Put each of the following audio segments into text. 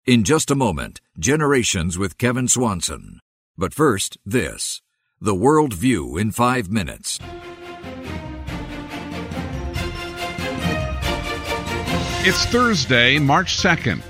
In just a moment, Generations with Kevin Swanson. But first, this. The World View in 5 minutes. It's Thursday, March 2nd,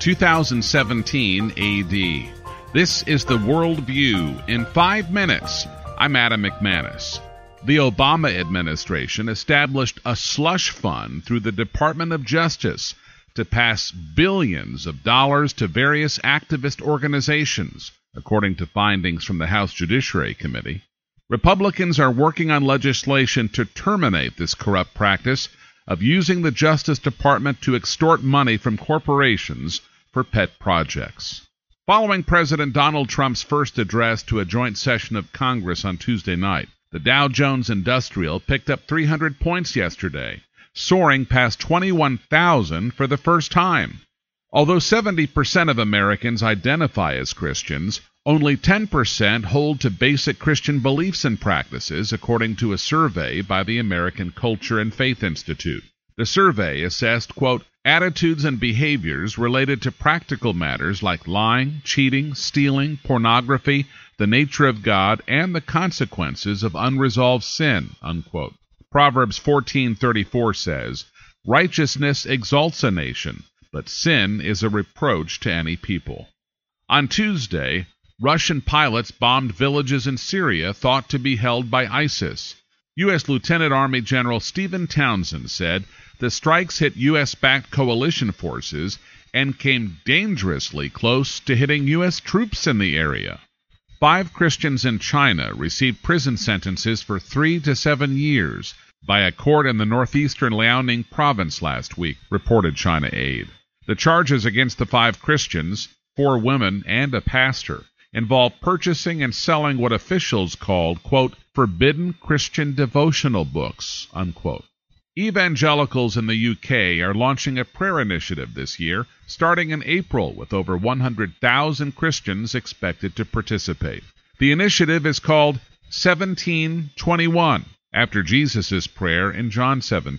2017 AD. This is The World View in 5 minutes. I'm Adam McManus. The Obama administration established a slush fund through the Department of Justice to pass billions of dollars to various activist organizations, according to findings from the House Judiciary Committee. Republicans are working on legislation to terminate this corrupt practice of using the Justice Department to extort money from corporations for pet projects. Following President Donald Trump's first address to a joint session of Congress on Tuesday night, the Dow Jones Industrial picked up 300 points yesterday, soaring past 21,000 for the first time. Although 70% of Americans identify as Christians, only 10% hold to basic Christian beliefs and practices, according to a survey by the American Culture and Faith Institute. The survey assessed, quote, attitudes and behaviors related to practical matters like lying, cheating, stealing, pornography, the nature of God, and the consequences of unresolved sin, unquote. Proverbs 14:34 says, righteousness exalts a nation, but sin is a reproach to any people. On Tuesday, Russian pilots bombed villages in Syria thought to be held by ISIS. U.S. Lieutenant Army General Stephen Townsend said the strikes hit U.S.-backed coalition forces and came dangerously close to hitting U.S. troops in the area. 5 Christians in China received prison sentences for 3 to 7 years by a court in the northeastern Liaoning province last week, reported China Aid. The charges against the 5 Christians, 4 women, and a pastor involve purchasing and selling what officials called, quote, forbidden Christian devotional books, unquote. Evangelicals in the UK are launching a prayer initiative this year, starting in April, with over 100,000 Christians expected to participate. The initiative is called 1721, after Jesus' prayer in John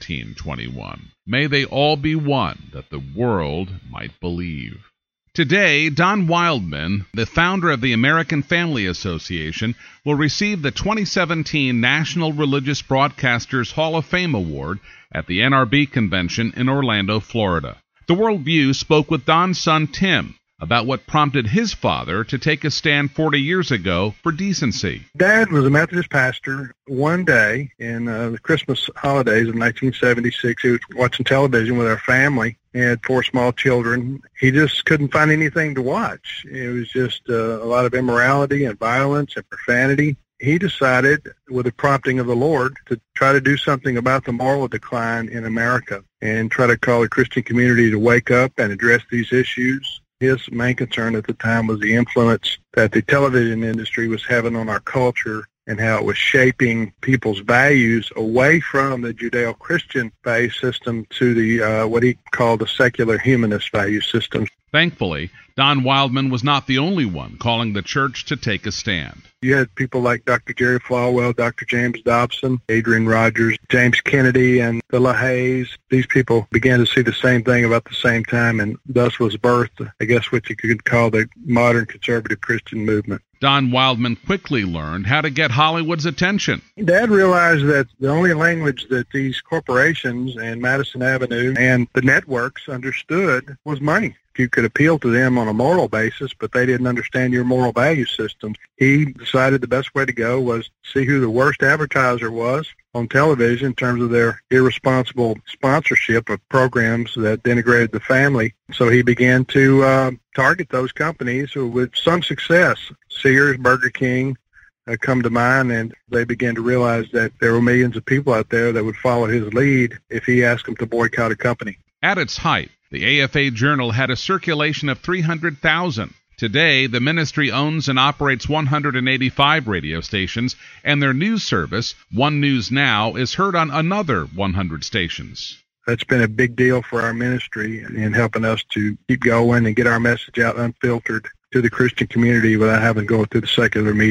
17:21. May they all be one, that the world might believe. Today, Don Wildman, the founder of the American Family Association, will receive the 2017 National Religious Broadcasters Hall of Fame Award at the NRB convention in Orlando, Florida. The World View spoke with Don's son, Tim, about what prompted his father to take a stand 40 years ago for decency. Dad was a Methodist pastor. One day in the Christmas holidays of 1976, he was watching television with our family. He had 4 small children. He just couldn't find anything to watch. It was just a lot of immorality and violence and profanity. He decided, with the prompting of the Lord, to try to do something about the moral decline in America and try to call the Christian community to wake up and address these issues. His main concern at the time was the influence that the television industry was having on our culture and how it was shaping people's values away from the Judeo-Christian value system to the what he called the secular humanist value system. Thankfully, Don Wildman was not the only one calling the church to take a stand. You had people like Dr. Jerry Falwell, Dr. James Dobson, Adrian Rogers, James Kennedy, and the LaHaye's. These people began to see the same thing about the same time, and thus was birthed, I guess, what you could call the modern conservative Christian movement. Don Wildman quickly learned how to get Hollywood's attention. Dad realized that the only language that these corporations and Madison Avenue and the networks understood was money. You could appeal to them on a moral basis, but they didn't understand your moral value system. He decided the best way to go was see who the worst advertiser was on television in terms of their irresponsible sponsorship of programs that denigrated the family. So he began to target those companies with some success. Sears, Burger King come to mind, and they began to realize that there were millions of people out there that would follow his lead if he asked them to boycott a company. At its height, the AFA Journal had a circulation of 300,000. Today, the ministry owns and operates 185 radio stations, and their news service, One News Now, is heard on another 100 stations. That's been a big deal for our ministry in helping us to keep going and get our message out unfiltered to the Christian community without having to go through the secular media.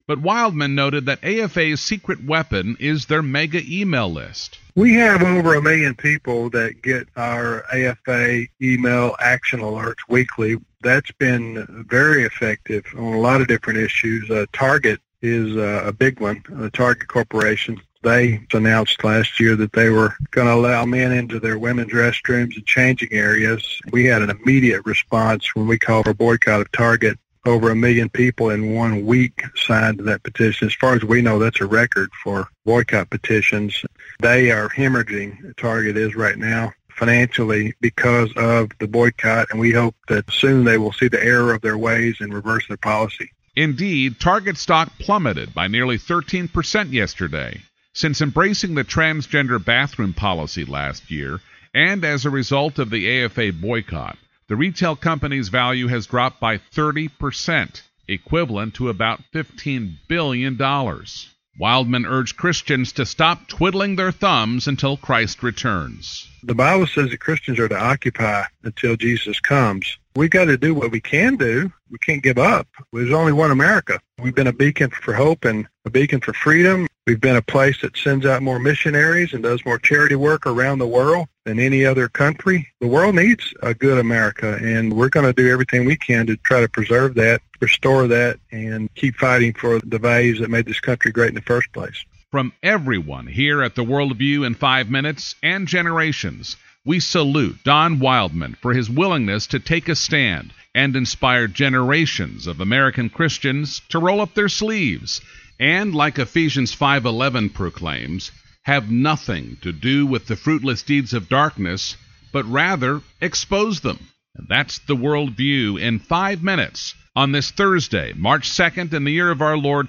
But Wildman noted that AFA's secret weapon is their mega email list. We have over 1 million people that get our AFA email action alerts weekly. That's been very effective on a lot of different issues. Target is a big one, the Target Corporation. They announced last year that they were going to allow men into their women's restrooms and changing areas. We had an immediate response when we called for a boycott of Target. Over 1 million people in 1 week signed that petition. As far as we know, that's a record for boycott petitions. They are hemorrhaging, Target is right now, financially because of the boycott, and we hope that soon they will see the error of their ways and reverse their policy. Indeed, Target stock plummeted by nearly 13% yesterday. Since embracing the transgender bathroom policy last year, and as a result of the AFA boycott, the retail company's value has dropped by 30%, equivalent to about $15 billion. Wildman urged Christians to stop twiddling their thumbs until Christ returns. The Bible says that Christians are to occupy until Jesus comes. We've got to do what we can do. We can't give up. There's only one America. We've been a beacon for hope and a beacon for freedom. We've been a place that sends out more missionaries and does more charity work around the world than any other country. The world needs a good America, and we're going to do everything we can to try to preserve that, restore that, and keep fighting for the values that made this country great in the first place. From everyone here at the Worldview in 5 Minutes and Generations, we salute Don Wildman for his willingness to take a stand and inspire generations of American Christians to roll up their sleeves and, like Ephesians 5:11 proclaims, have nothing to do with the fruitless deeds of darkness, but rather expose them. And that's the Worldview in 5 minutes on this Thursday, March 2nd, in the year of our Lord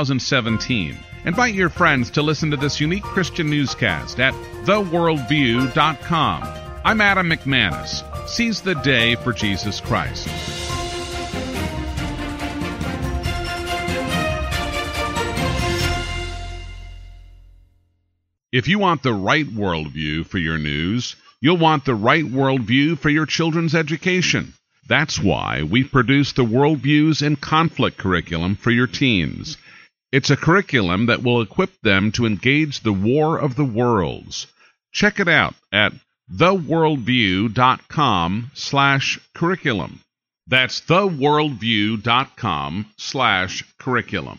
2017. Invite your friends to listen to this unique Christian newscast at theworldview.com. I'm Adam McManus. Seize the day for Jesus Christ. If you want the right worldview for your news, you'll want the right worldview for your children's education. That's why we produce the Worldviews in Conflict curriculum for your teens. It's a curriculum that will equip them to engage the war of the worlds. Check it out at theworldview.com/curriculum. That's theworldview.com/curriculum.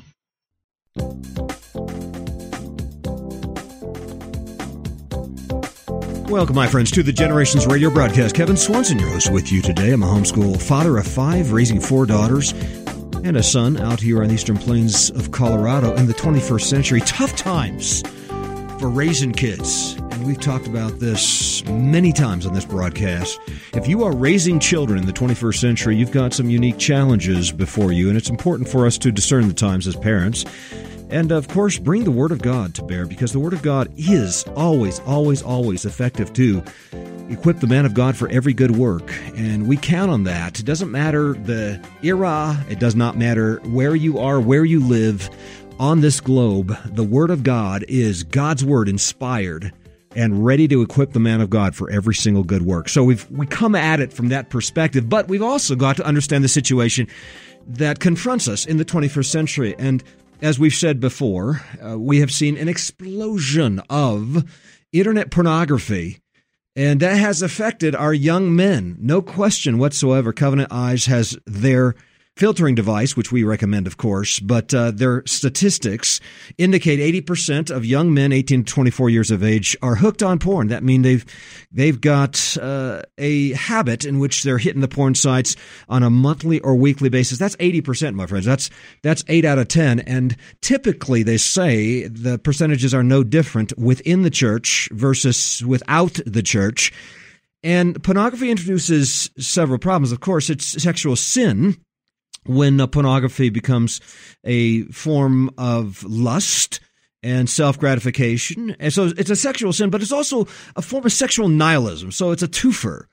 Welcome, my friends, to the Generations Radio broadcast. Kevin Swanson, your host, with you today. I'm a homeschool father of 5, raising 4 daughters and a son out here on the eastern plains of Colorado in the 21st century. Tough times for raising kids, and we've talked about this many times on this broadcast. If you are raising children in the 21st century, you've got some unique challenges before you, and it's important for us to discern the times as parents. And, of course, bring the Word of God to bear, because the Word of God is always, always, always effective to equip the man of God for every good work. And we count on that. It doesn't matter the era. It does not matter where you are, where you live on this globe. The Word of God is God's Word, inspired and ready to equip the man of God for every single good work. So we come at it from that perspective, but we've also got to understand the situation that confronts us in the 21st century. And as we've said before, we have seen an explosion of internet pornography, and that has affected our young men. No question whatsoever. Covenant Eyes has their filtering device, which we recommend, of course, but their statistics indicate 80% of young men 18 to 24 years of age are hooked on porn. That means they've got a habit in which they're hitting the porn sites on a monthly or weekly basis. That's 80%, my friends. That's 8 out of 10. And typically, they say the percentages are no different within the church versus without the church. And pornography introduces several problems. Of course, it's sexual sin when pornography becomes a form of lust and self-gratification. And so it's a sexual sin, but it's also a form of sexual nihilism. So it's a twofer.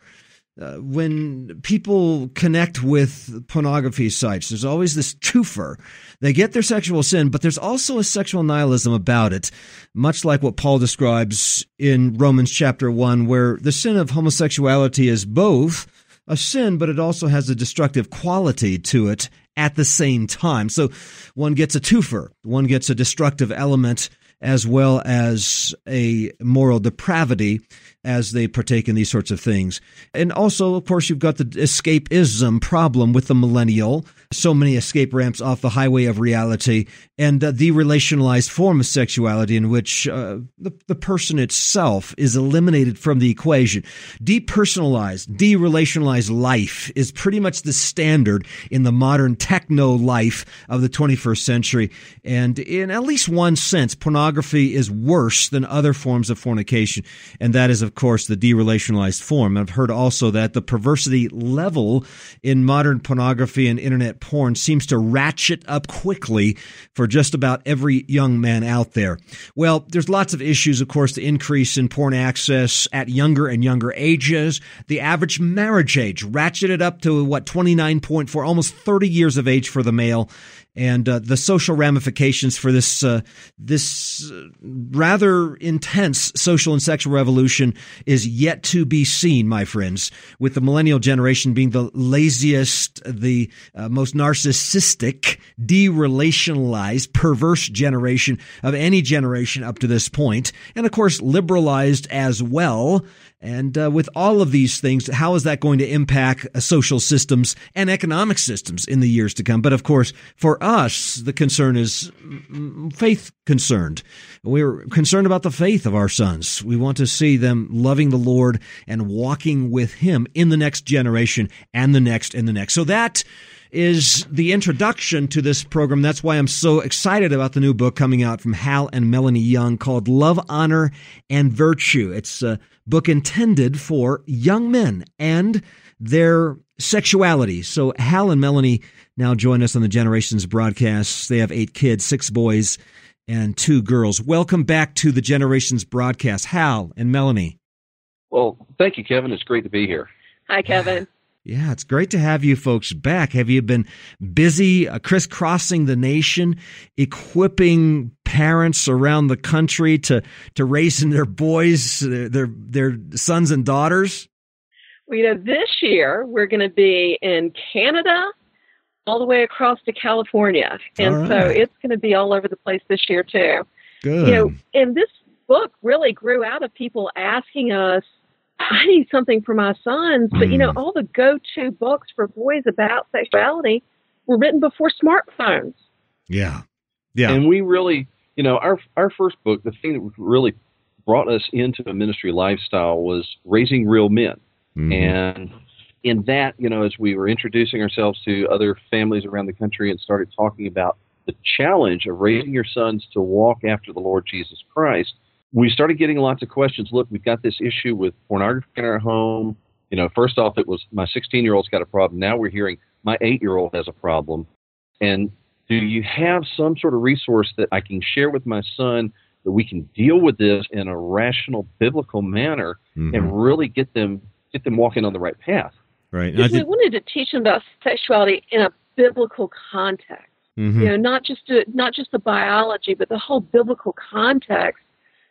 When people connect with pornography sites, there's always this twofer. They get their sexual sin, but there's also a sexual nihilism about it, much like what Paul describes in Romans chapter 1, where the sin of homosexuality is both a sin, but it also has a destructive quality to it at the same time. So one gets a twofer. One gets a destructive element as well as a moral depravity as they partake in these sorts of things. And also, of course, you've got the escapism problem with the millennial. So many escape ramps off the highway of reality, and the relationalized form of sexuality in which the person itself is eliminated from the equation. Depersonalized, derelationalized life is pretty much the standard in the modern techno life of the 21st century. And in at least one sense, pornography is worse than other forms of fornication, and that is, of course, the derelationalized form. I've heard also that the perversity level in modern pornography and internet porn seems to ratchet up quickly for just about every young man out there. Well, there's lots of issues, of course, the increase in porn access at younger and younger ages. The average marriage age ratcheted up to, 29.4, almost 30 years of age for the male. And the social ramifications for this rather intense social and sexual revolution is yet to be seen, my friends, with the millennial generation being the laziest, the most narcissistic, derelationalized, perverse generation of any generation up to this point, and of course liberalized as well. And with all of these things, how is that going to impact social systems and economic systems in the years to come? But of course, for us, the concern is faith concerned. We're concerned about the faith of our sons. We want to see them loving the Lord and walking with Him in the next generation and the next and the next. So that is the introduction to this program. That's why I'm so excited about the new book coming out from Hal and Melanie Young called Love, Honor, and Virtue. It's a book intended for young men and their sexuality. So Hal and Melanie now join us on the Generations broadcast. They have 8 kids, 6 boys and 2 girls. Welcome back to the Generations broadcast, Hal and Melanie. Well, thank you, Kevin. It's great to be here. Hi, Kevin. Yeah, it's great to have you folks back. Have you been busy crisscrossing the nation, equipping parents around the country to raising their boys, their sons and daughters? Well, this year we're going to be in Canada all the way across to California. And so it's going to be all over the place this year, too. Good. And this book really grew out of people asking us, I need something for my sons, but all the go-to books for boys about sexuality were written before smartphones. Yeah. And we really, our first book, the thing that really brought us into a ministry lifestyle was Raising Real Men. Mm-hmm. And in that, as we were introducing ourselves to other families around the country and started talking about the challenge of raising your sons to walk after the Lord Jesus Christ, we started getting lots of questions. Look, we've got this issue with pornography in our home. First off, it was my 16-year-old's got a problem. Now we're hearing my 8-year-old has a problem. And do you have some sort of resource that I can share with my son that we can deal with this in a rational, biblical manner and really get them walking on the right path? Right. Because we wanted to teach them about sexuality in a biblical context. Not just the biology, but the whole biblical context.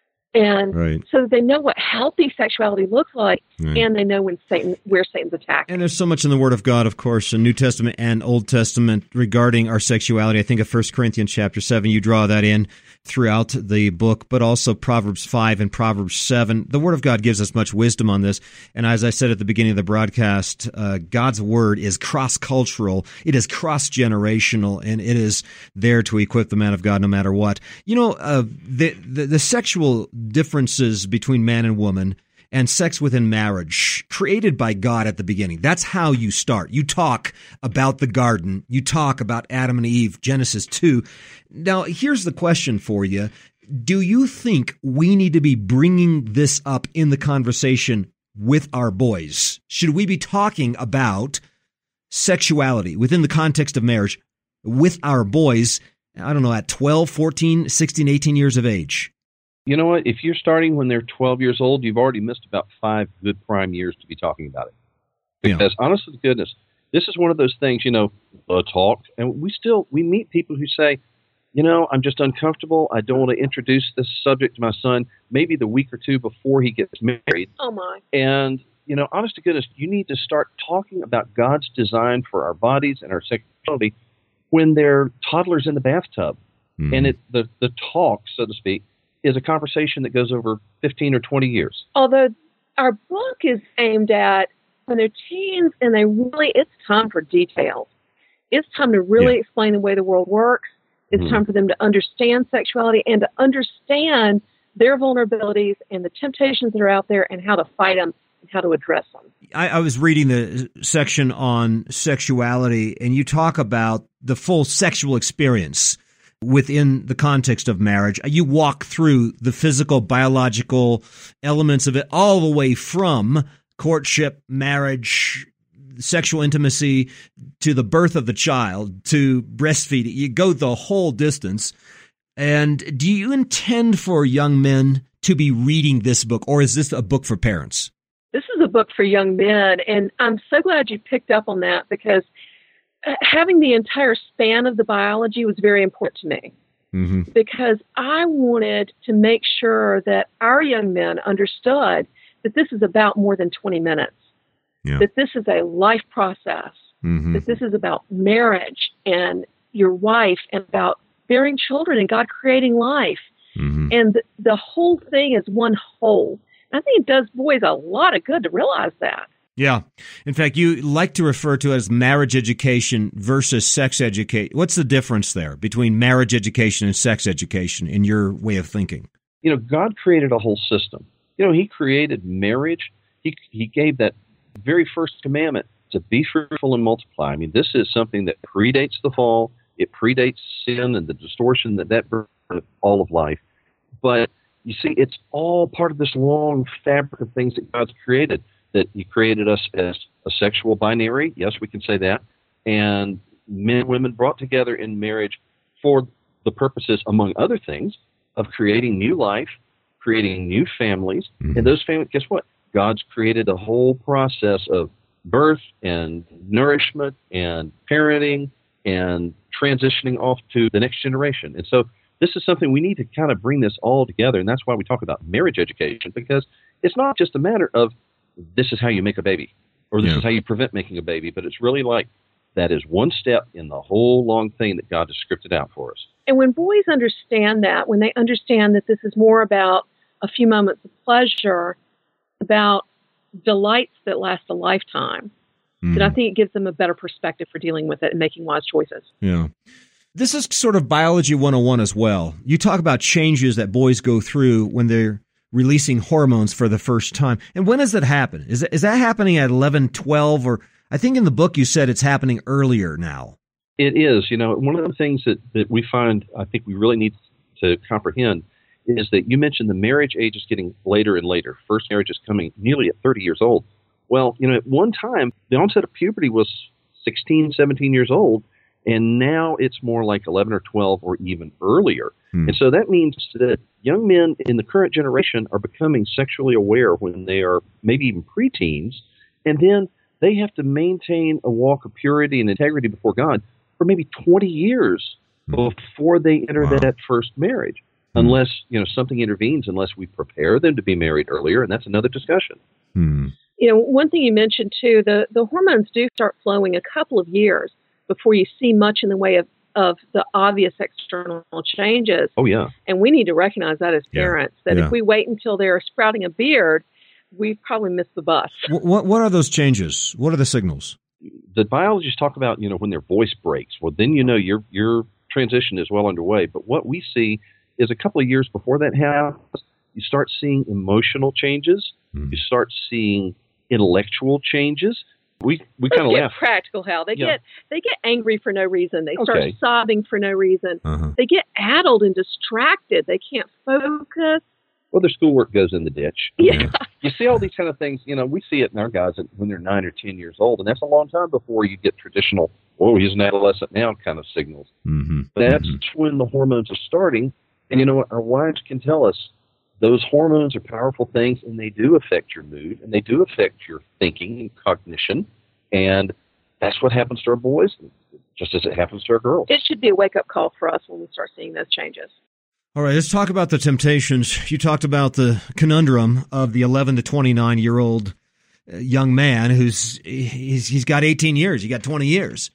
And so they know what healthy sexuality looks like, and they know where Satan's attacking. And there's so much in the Word of God, of course, in New Testament and Old Testament regarding our sexuality. I think of 1 Corinthians chapter 7, you draw that in throughout the book, but also Proverbs 5 and Proverbs 7. The Word of God gives us much wisdom on this. And as I said at the beginning of the broadcast, God's Word is cross-cultural, it is cross-generational, and it is there to equip the man of God no matter what. The sexual differences between man and woman and sex within marriage created by God at the beginning. That's how you start. You talk about the garden. You talk about Adam and Eve, Genesis 2. Now, here's the question for you. Do you think we need to be bringing this up in the conversation with our boys? Should we be talking about sexuality within the context of marriage with our boys, at 12, 14, 16, 18 years of age? You know what? If you're starting when they're 12 years old, you've already missed about 5 good prime years to be talking about it. Because honest to goodness, this is one of those things, talk. And we meet people who say, I'm just uncomfortable. I don't want to introduce this subject to my son maybe the week or 2 before he gets married. Oh, my. And, honest to goodness, you need to start talking about God's design for our bodies and our sexuality when they're toddlers in the bathtub. And the talk, so to speak, is a conversation that goes over 15 or 20 years. Although our book is aimed at when they're teens and it's time for details. It's time to really explain the way the world works. It's time for them to understand sexuality and to understand their vulnerabilities and the temptations that are out there and how to fight them and how to address them. I was reading the section on sexuality, and you talk about the full sexual experience within the context of marriage. You walk through the physical, biological elements of it all the way from courtship, marriage, sexual intimacy, to the birth of the child, to breastfeeding. You go the whole distance. And do you intend for young men to be reading this book, or is this a book for parents? This is a book for young men, and I'm so glad you picked up on that, because having the entire span of the biology was very important to me. Because I wanted to make sure that our young men understood that this is about more than 20 minutes, that this is a life process, that this is about marriage and your wife and about bearing children and God creating life. And the whole thing is one whole. I think it does boys a lot of good to realize that. Yeah. In fact, you like to refer to it as marriage education versus sex education. What's the difference there between marriage education and sex education in your way of thinking? You know, God created a whole system. You know, he created marriage. He gave that very first commandment to be fruitful and multiply. I mean, this is something that predates the fall. It predates sin and the distortion that brings all of life. But you see, it's all part of this long fabric of things that God's created, that he created us as a sexual binary. Yes, we can say that. And men and women brought together in marriage for the purposes, among other things, of creating new life, creating new families. And those families, guess what? God's created a whole process of birth and nourishment and parenting and transitioning off to the next generation. And so this is something we need to kind of bring this all together. And that's why we talk about marriage education, because it's not just a matter of this is how you make a baby or this is how you prevent making a baby, but it's really like that is one step in the whole long thing that God has scripted out for us. And when boys understand that, when they understand that this is more about a few moments of pleasure, about delights that last a lifetime, then I think it gives them a better perspective for dealing with it and making wise choices. Yeah. This is sort of biology 101 as well. You talk about changes that boys go through when they're releasing hormones for the first time. And when does that happen? Is that happening at 11, 12, or I think in the book you said it's happening earlier now? It is. You know, one of the things that we find, I think we really need to comprehend, is that you mentioned the marriage age is getting later and later. First marriage is coming nearly at 30 years old. Well, you know, at one time, the onset of puberty was 16, 17 years old, and now it's more like 11 or 12 or even earlier. And so that means that young men in the current generation are becoming sexually aware when they are maybe even preteens, and then they have to maintain a walk of purity and integrity before God for maybe 20 years before they enter that first marriage, unless, you know, something intervenes, unless we prepare them to be married earlier, and that's another discussion. You know, one thing you mentioned too, the hormones do start flowing a couple of years before you see much in the way of the obvious external changes. Oh, yeah. And we need to recognize that as parents, that if we wait until they're sprouting a beard, we probably missed the bus. What are those changes? What are the signals? The biologists talk about, you know, when their voice breaks. Well, then you know your transition is well underway. But what we see is a couple of years before that happens, you start seeing emotional changes. You start seeing intellectual changes. We kind of laugh. Practical, Hal. They get angry for no reason. They start sobbing for no reason. They get addled and distracted. They can't focus. Well, their schoolwork goes in the ditch. Yeah. You see all these kind of things. You know, we see it in our guys when they're 9 or 10 years old, and that's a long time before you get traditional, oh, he's an adolescent now kind of signals. That's when the hormones are starting. And you know what? Our wives can tell us those hormones are powerful things, and they do affect your mood, and they do affect your thinking and cognition. And that's what happens to our boys, just as it happens to our girls. It should be a wake-up call for us when we start seeing those changes. All right, let's talk about the temptations. You talked about the conundrum of the 11 to 29-year-old young man he's got 18 years. You got 20 years.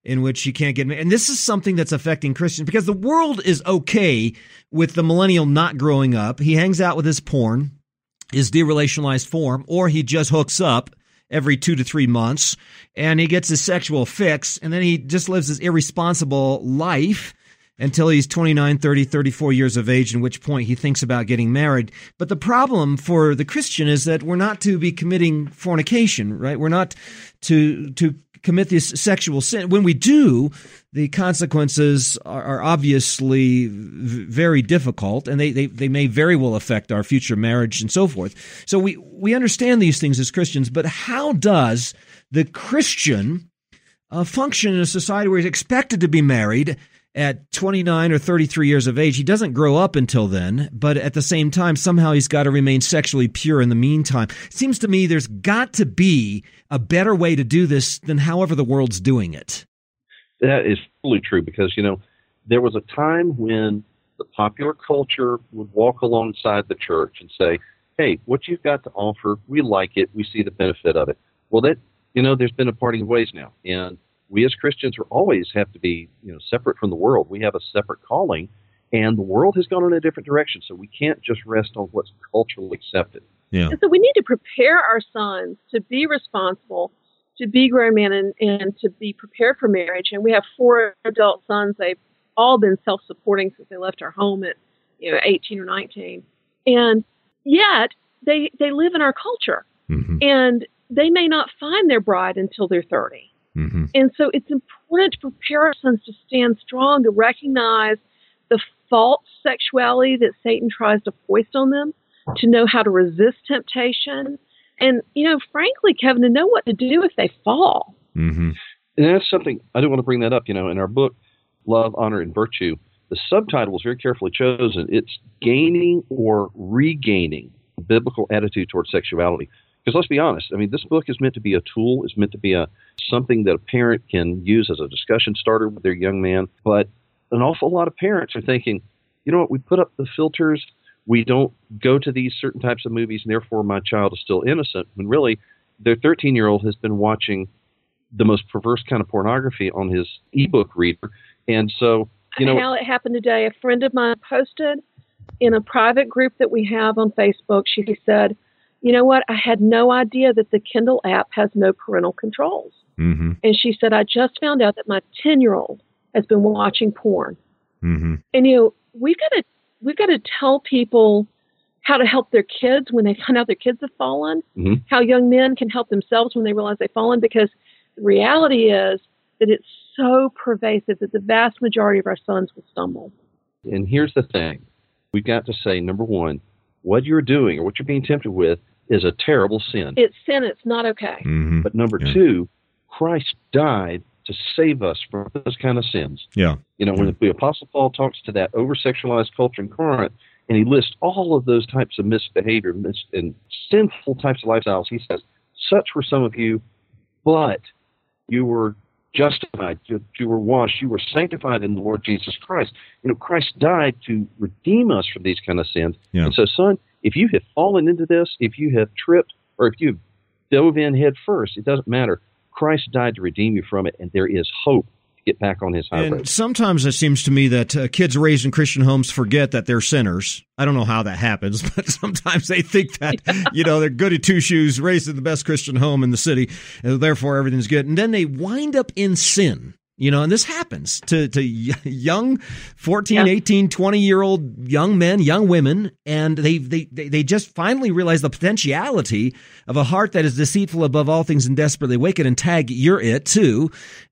in which you can't get married. And this is something that's affecting Christians because the world is okay with the millennial not growing up. He hangs out with his porn, his derelationalized form, or he just hooks up every 2 to 3 months, and he gets his sexual fix, and then he just lives this irresponsible life until he's 29, 30, 34 years of age, in which point he thinks about getting married. But the problem for the Christian is that we're not to be committing fornication, right? We're not to commit this sexual sin. When we do, the consequences are obviously very difficult, and they may very well affect our future marriage and so forth. So we understand these things as Christians, but how does the Christian function in a society where he's expected to be married at 29 or 33 years of age? He doesn't grow up until then, but at the same time, somehow he's got to remain sexually pure in the meantime. It seems to me there's got to be a better way to do this than however the world's doing it. That is fully true because, there was a time when the popular culture would walk alongside the church and say, hey, what you've got to offer, we like it, we see the benefit of it. Well, there's been a parting of ways now, and we as Christians always have to be, separate from the world. We have a separate calling, and the world has gone in a different direction, so we can't just rest on what's culturally accepted. Yeah. And so we need to prepare our sons to be responsible, to be grown men, and to be prepared for marriage. And we have 4 adult sons. They've all been self-supporting since they left our home at 18 or 19. And yet they live in our culture. Mm-hmm. And they may not find their bride until they're 30. Mm-hmm. And so it's important to prepare our sons to stand strong, to recognize the false sexuality that Satan tries to foist on them, to know how to resist temptation, and, frankly, Kevin, to know what to do if they fall. Mm-hmm. And that's something, I do want to bring that up, in our book, Love, Honor, and Virtue, the subtitle is very carefully chosen. It's Gaining or Regaining a Biblical Attitude Towards Sexuality. Because let's be honest, this book is meant to be a tool, it's meant to be something that a parent can use as a discussion starter with their young man. But an awful lot of parents are thinking, we put up the filters, we don't go to these certain types of movies, and therefore my child is still innocent, when really their 13-year-old has been watching the most perverse kind of pornography on his ebook reader. And so, How it happened today, a friend of mine posted in a private group that we have on Facebook, she said, you know what? I had no idea that the Kindle app has no parental controls. Mm-hmm. And she said, I just found out that my 10-year-old has been watching porn. Mm-hmm. And, we've got to tell people how to help their kids when they find out their kids have fallen, mm-hmm. how young men can help themselves when they realize they've fallen, because the reality is that it's so pervasive that the vast majority of our sons will stumble. And here's the thing. We've got to say, number one, what you're doing or what you're being tempted with is a terrible sin. It's sin. It's not okay. Mm-hmm. But number two, Christ died to save us from those kind of sins. Yeah. When the Apostle Paul talks to that over-sexualized culture in Corinth, and he lists all of those types of misbehavior and sinful types of lifestyles, he says, such were some of you, but you were justified, you were washed, you were sanctified in the Lord Jesus Christ. Christ died to redeem us from these kind of sins. Yeah. And so, son, if you have fallen into this, if you have tripped, or if you've dove in head first, it doesn't matter. Christ died to redeem you from it, and there is hope to get back on his highway. And sometimes it seems to me that kids raised in Christian homes forget that they're sinners. I don't know how that happens, but sometimes they think that, they're goody two-shoes, raised in the best Christian home in the city, and therefore everything's good. And then they wind up in sin. And this happens to young 14, 18, 20-year-old young men, young women, and they just finally realize the potentiality of a heart that is deceitful above all things and desperately wicked, and tag, you're it too.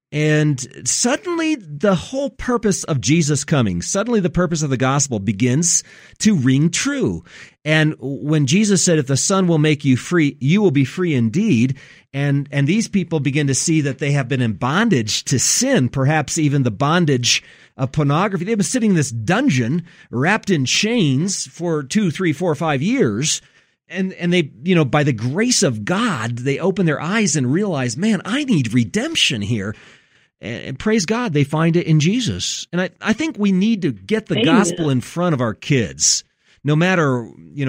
And suddenly the whole purpose of Jesus coming, suddenly the purpose of the gospel begins to ring true. And when Jesus said, if the Son will make you free, you will be free indeed. And these people begin to see that they have been in bondage to sin, perhaps even the bondage of pornography. They've been sitting in this dungeon wrapped in chains for 2, 3, 4, 5 years. And they, by the grace of God, they open their eyes and realize, man, I need redemption here. And praise God, they find it in Jesus. And I think we need to get the gospel in front of our kids, no matter,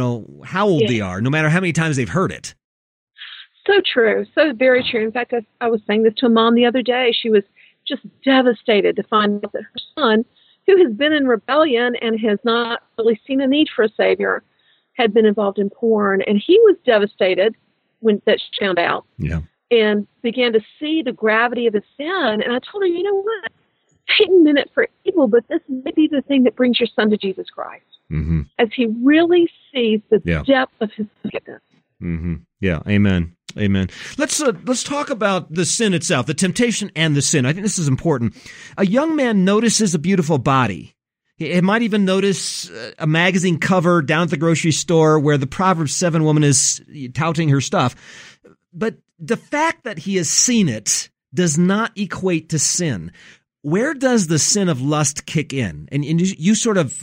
how old they are, no matter how many times they've heard it. So true. So very true. In fact, I was saying this to a mom the other day. She was just devastated to find out that her son, who has been in rebellion and has not really seen a need for a savior, had been involved in porn. And he was devastated when that she found out, and began to see the gravity of his sin. And I told her, you know what? Satan meant it for evil, but this may be the thing that brings your son to Jesus Christ, as he really sees the depth of his wickedness. Yeah, amen. Amen. Let's talk about the sin itself, the temptation and the sin. I think this is important. A young man notices a beautiful body. He might even notice a magazine cover down at the grocery store where the Proverbs 7 woman is touting her stuff. But the fact that he has seen it does not equate to sin. Where does the sin of lust kick in? And you sort of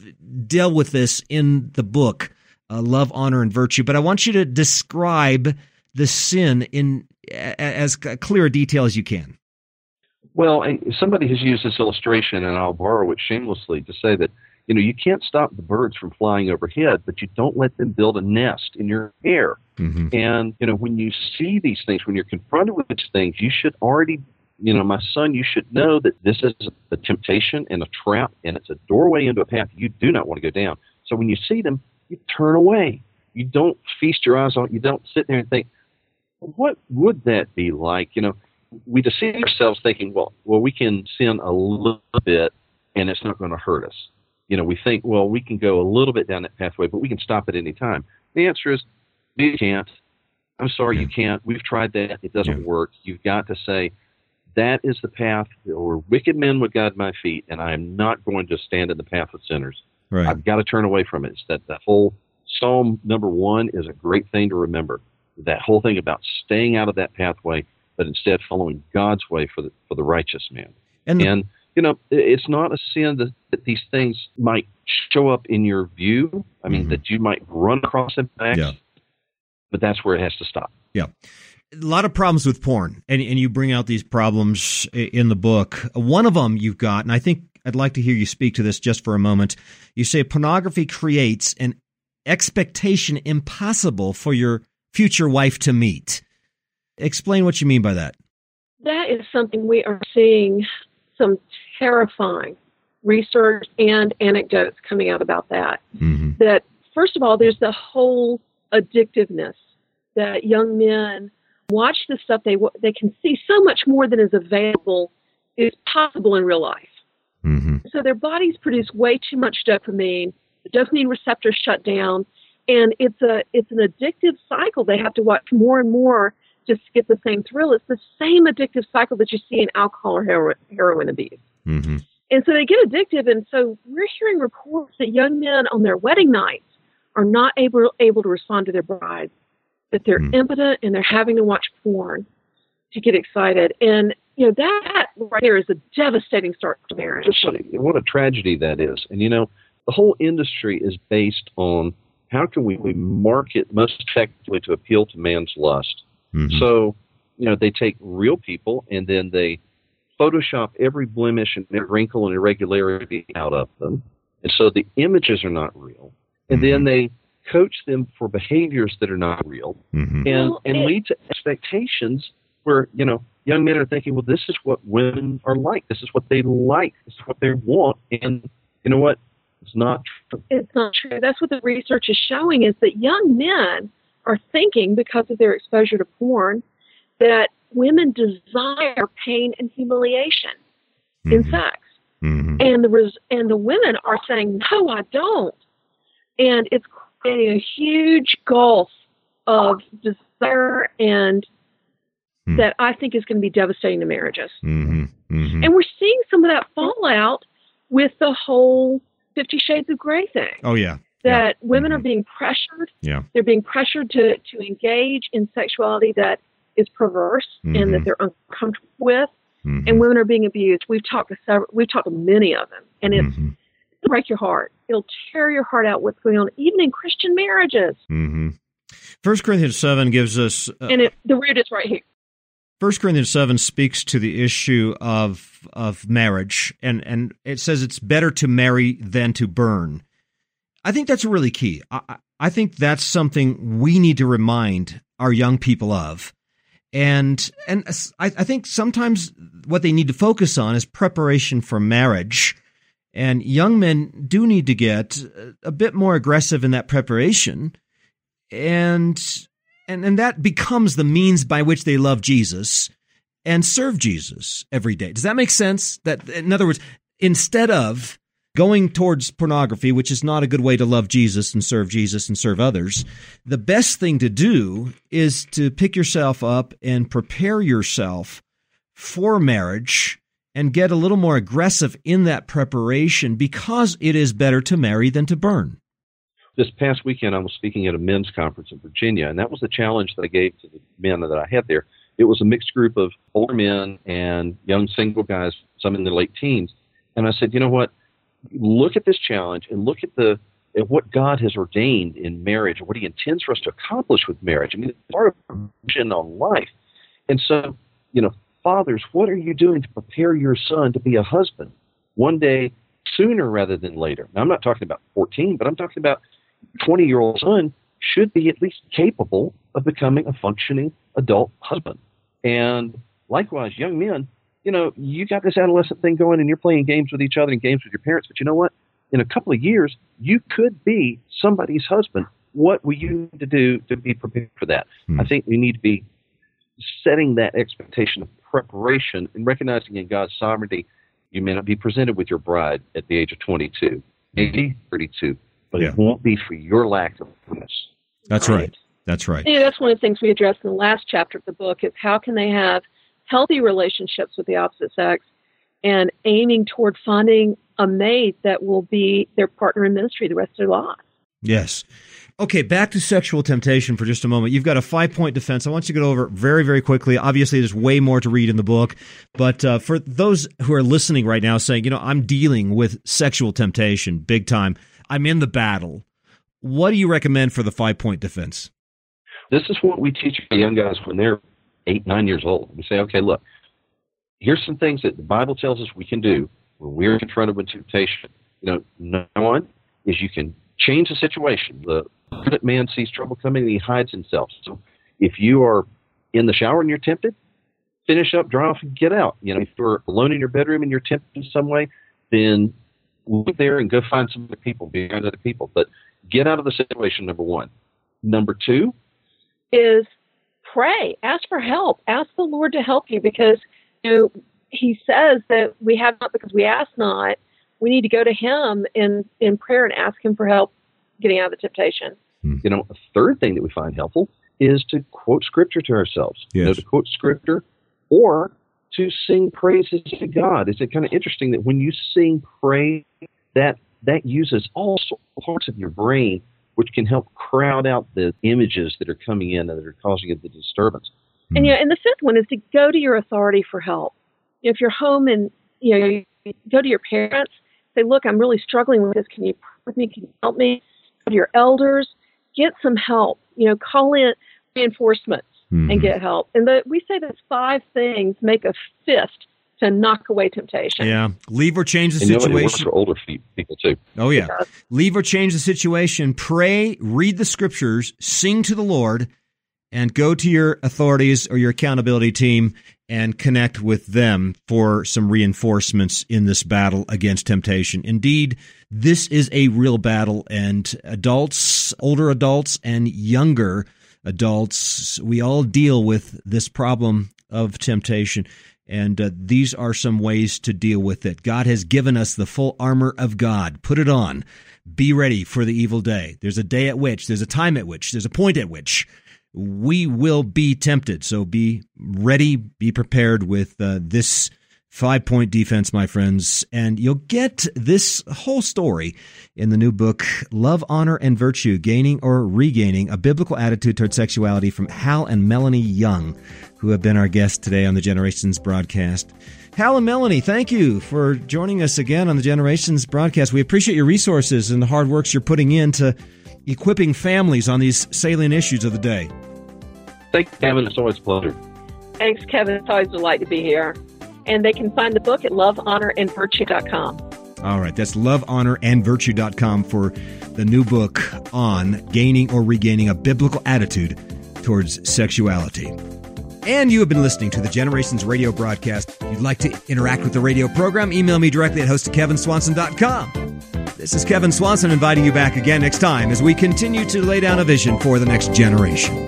deal with this in the book, Love, Honor, and Virtue. But I want you to describe the sin in as clear a detail as you can. Well, somebody has used this illustration, and I'll borrow it shamelessly to say that, you can't stop the birds from flying overhead, but you don't let them build a nest in your hair. And, when you see these things, when you're confronted with these things, you should already, my son, you should know that this is a temptation and a trap, and it's a doorway into a path you do not want to go down. So when you see them, you turn away. You don't feast your eyes on it. You don't sit there and think, what would that be like? We deceive ourselves thinking, well, we can sin a little bit and it's not going to hurt us. We think, well, we can go a little bit down that pathway, but we can stop at any time. The answer is, you can't. I'm sorry, you can't. We've tried that. It doesn't work. You've got to say, that is the path where wicked men would guide my feet, and I am not going to stand in the path of sinners. Right. I've got to turn away from it. It's that whole Psalm number 1 is a great thing to remember. That whole thing about staying out of that pathway, but instead following God's way for the righteous man. And it's not a sin that these things might show up in your view. I mean, that you might run across them back, but that's where it has to stop. Yeah. A lot of problems with porn, and you bring out these problems in the book. One of them you've got, and I think I'd like to hear you speak to this just for a moment. You say pornography creates an expectation impossible for your future wife to meet. Explain what you mean by that. That is something we are seeing some terrifying research and anecdotes coming out about that. That, first of all, there's the whole addictiveness that young men watch the stuff they can see so much more than is available is possible in real life. So their bodies produce way too much dopamine. The dopamine receptors shut down, and it's an addictive cycle. They have to watch more and more just to get the same thrill. It's the same addictive cycle that you see in alcohol or heroin abuse. And so they get addictive, and so we're hearing reports that young men on their wedding nights are not able to respond to their brides, that they're impotent and they're having to watch porn to get excited. And, that right there is a devastating start to marriage. What a tragedy that is. And, the whole industry is based on how can we market most effectively to appeal to man's lust. So, they take real people and then they Photoshop every blemish and every wrinkle and irregularity out of them. And so the images are not real. And then they coach them for behaviors that are not real and lead to expectations where, young men are thinking, well, this is what women are like. This is what they like. This is what they want. And you know what? It's not true. It's not true. That's what the research is showing, is that young men are thinking, because of their exposure to porn, that women desire pain and humiliation in sex. And the women are saying, no, I don't. And it's creating a huge gulf of desire and that I think is going to be devastating to marriages. And we're seeing some of that fallout with the whole 50 Shades of Grey thing. Oh, yeah. That women are being pressured. They're being pressured to engage in sexuality that is perverse and that they're uncomfortable with. And women are being abused. We've talked to many of them. And it'll break your heart. It'll tear your heart out what's going on, even in Christian marriages. 1 Corinthians 7 gives us... and the root is right here. 1 Corinthians 7 speaks to the issue of marriage, and it says it's better to marry than to burn. I think that's really key. I think that's something we need to remind our young people of. And I think sometimes what they need to focus on is preparation for marriage. And young men do need to get a bit more aggressive in that preparation. And that becomes the means by which they love Jesus and serve Jesus every day. Does that make sense? That, in other words, instead of going towards pornography, which is not a good way to love Jesus and serve others, the best thing to do is to pick yourself up and prepare yourself for marriage and get a little more aggressive in that preparation, because it is better to marry than to burn. This past weekend, I was speaking at a men's conference in Virginia, and that was the challenge that I gave to the men that I had there. It was a mixed group of older men and young single guys, some in their late teens. And I said, you know what? Look at this challenge and look at what God has ordained in marriage and what he intends for us to accomplish with marriage. I mean, it's part of our vision on life. And so, fathers, what are you doing to prepare your son to be a husband one day sooner rather than later? Now, I'm not talking about 14, but I'm talking about 20-year-old son should be at least capable of becoming a functioning adult husband. And likewise, young men, you got this adolescent thing going and you're playing games with each other and games with your parents, but you know what? In a couple of years, you could be somebody's husband. What will you need to do to be prepared for that? I think we need to be setting that expectation of preparation and recognizing in God's sovereignty, you may not be presented with your bride at the age of 22, maybe 32, but it won't be for your lack of promise. That's right. That's right. That's one of the things we addressed in the last chapter of the book is how can they have healthy relationships with the opposite sex and aiming toward finding a mate that will be their partner in ministry the rest of their lives. Yes. Okay, back to sexual temptation for just a moment. You've got a 5-point defense. I want you to go over it very, very quickly. Obviously, there's way more to read in the book. But for those who are listening right now saying, I'm dealing with sexual temptation big time, I'm in the battle, what do you recommend for the 5-point defense? This is what we teach our young guys when they're 8, 9 years old. We say, okay, look, here's some things that the Bible tells us we can do when we're confronted with temptation. Number one is you can change the situation. The good man sees trouble coming and he hides himself. So if you are in the shower and you're tempted, finish up, dry off, and get out. If you're alone in your bedroom and you're tempted in some way, then leave there and go find some other people, be around other people. But get out of the situation, number one. Number two is pray. Ask for help. Ask the Lord to help you, because he says that we have not because we ask not. We need to go to him in prayer and ask him for help getting out of the temptation. A third thing that we find helpful is to quote Scripture to ourselves. Yes. To quote Scripture or to sing praises to God. Is it kind of interesting that when you sing praise, that uses all parts of your brain, which can help crowd out the images that are coming in and that are causing the disturbance. And and the fifth one is to go to your authority for help. If you're home and you go to your parents, say, "Look, I'm really struggling with this. Can you pray with me? Can you help me?" Go to your elders, get some help. Call in reinforcements and get help. And we say those 5 things make a fist to knock away temptation. Yeah. Leave or change the situation. situation. It works for older people too. Oh, yeah. Leave or change the situation. Pray, read the Scriptures, sing to the Lord, and go to your authorities or your accountability team and connect with them for some reinforcements in this battle against temptation. Indeed, this is a real battle, and adults, older adults, and younger adults, we all deal with this problem of temptation. And these are some ways to deal with it. God has given us the full armor of God. Put it on. Be ready for the evil day. There's a day at which, there's a time at which, there's a point at which we will be tempted. So be ready, be prepared with this 5-point defense, my friends. And you'll get this whole story in the new book, Love, Honor, and Virtue, Gaining or Regaining a Biblical Attitude Toward Sexuality, from Hal and Melanie Young, who have been our guests today on the Generations broadcast. Hal and Melanie, thank you for joining us again on the Generations broadcast. We appreciate your resources and the hard works you're putting into equipping families on these salient issues of the day. Thanks, Kevin. It's always a pleasure. Thanks, Kevin. It's always a delight to be here. And they can find the book at lovehonorandvirtue.com. All right, that's lovehonorandvirtue.com for the new book on gaining or regaining a biblical attitude towards sexuality. and you have been listening to the Generations radio broadcast. If you'd like to interact with the radio program, email me directly at host@kevinswanson.com. This is Kevin Swanson inviting you back again next time as we continue to lay down a vision for the next generation.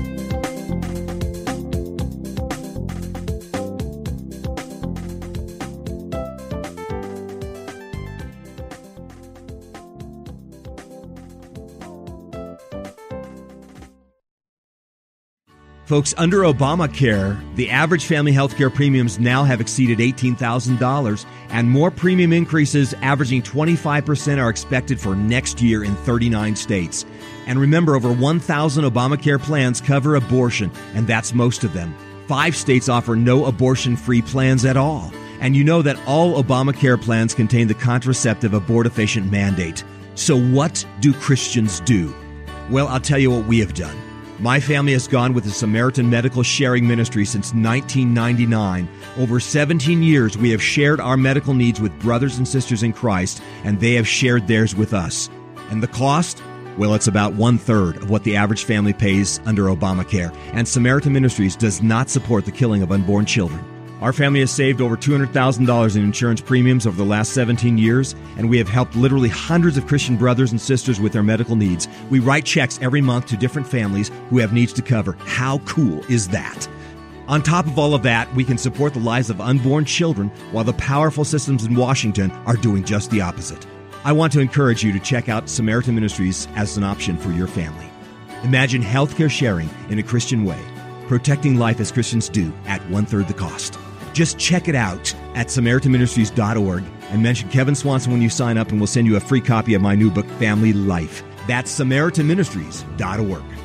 Folks, under Obamacare, the average family health care premiums now have exceeded $18,000, and more premium increases averaging 25% are expected for next year in 39 states. And remember, over 1,000 Obamacare plans cover abortion, and that's most of them. 5 states offer no abortion-free plans at all. And you know that all Obamacare plans contain the contraceptive abortifacient mandate. So what do Christians do? Well, I'll tell you what we have done. My family has gone with the Samaritan Medical Sharing Ministry since 1999. Over 17 years, we have shared our medical needs with brothers and sisters in Christ, and they have shared theirs with us. And the cost? Well, it's about 1/3 of what the average family pays under Obamacare. And Samaritan Ministries does not support the killing of unborn children. Our family has saved over $200,000 in insurance premiums over the last 17 years, and we have helped literally hundreds of Christian brothers and sisters with their medical needs. We write checks every month to different families who have needs to cover. How cool is that? On top of all of that, we can support the lives of unborn children while the powerful systems in Washington are doing just the opposite. I want to encourage you to check out Samaritan Ministries as an option for your family. Imagine healthcare sharing in a Christian way, protecting life as Christians do at 1/3 the cost. Just check it out at SamaritanMinistries.org and mention Kevin Swanson when you sign up, and we'll send you a free copy of my new book, Family Life. That's SamaritanMinistries.org.